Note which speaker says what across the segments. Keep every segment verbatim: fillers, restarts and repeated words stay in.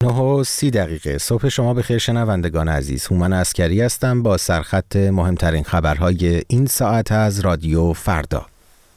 Speaker 1: نه و سی دقیقه صبح شما بخیر شنوندگان عزیز. هومن عسکری هستم با سرخط مهمترین خبرهای این ساعت از رادیو فردا.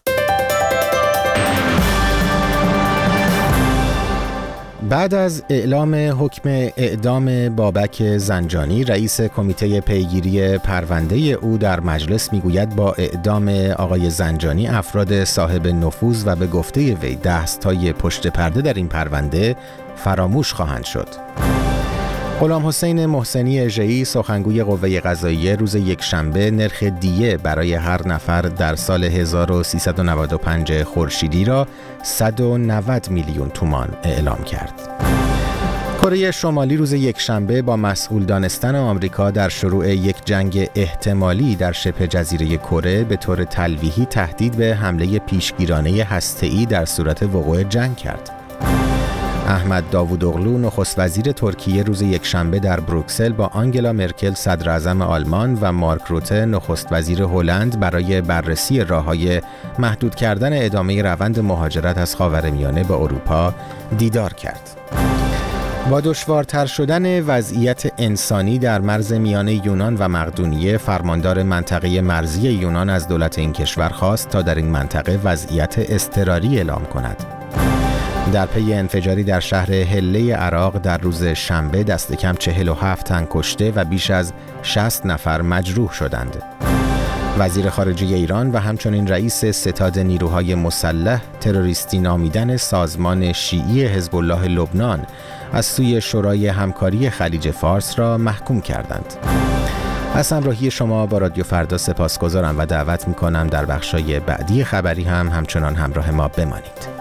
Speaker 1: بعد از اعلام حکم اعدام بابک زنجانی، رئیس کمیته پیگیری پرونده او در مجلس میگوید با اعدام آقای زنجانی افراد صاحب نفوذ و به گفته وی دست‌های پشت پرده در این پرونده فراموش خواهند شد. غلام حسین محسنی اژه‌ای سخنگوی قوه قضاییه روز یکشنبه نرخ دیه برای هر نفر در سال هزار و سیصد و نود و پنج خورشیدی را صد و نود میلیون تومان اعلام کرد. کره شمالی روز یکشنبه با مسئول دانستن آمریکا در شروع یک جنگ احتمالی در شبه جزیره کره به طور تلویحی تهدید به حمله پیشگیرانه هسته‌ای در صورت وقوع جنگ کرد. احمد داوودوغلو نخست وزیر ترکیه روز یکشنبه در بروکسل با آنگلا مرکل صدر اعظم آلمان و مارک روته نخست وزیر هلند برای بررسی راه‌های محدود کردن ادامه روند مهاجرت از خاورمیانه به اروپا دیدار کرد. با دشوارتر شدن وضعیت انسانی در مرز میان یونان و مقدونیه، فرماندار منطقه مرزی یونان از دولت این کشور خواست تا در این منطقه وضعیت اضطراری اعلام کند. در پی انفجاری در شهر حله عراق در روز شنبه دست کم چهل و هفت تن کشته و بیش از شصت نفر مجروح شدند. وزیر خارجه ایران و همچنین رئیس ستاد نیروهای مسلح تروریستی نامیدن سازمان شیعی حزب الله لبنان از سوی شورای همکاری خلیج فارس را محکوم کردند. از همراهی شما با رادیو فردا سپاسگزارم و دعوت می‌کنم در بخشای بعدی خبری هم همچنان همراه ما بمانید.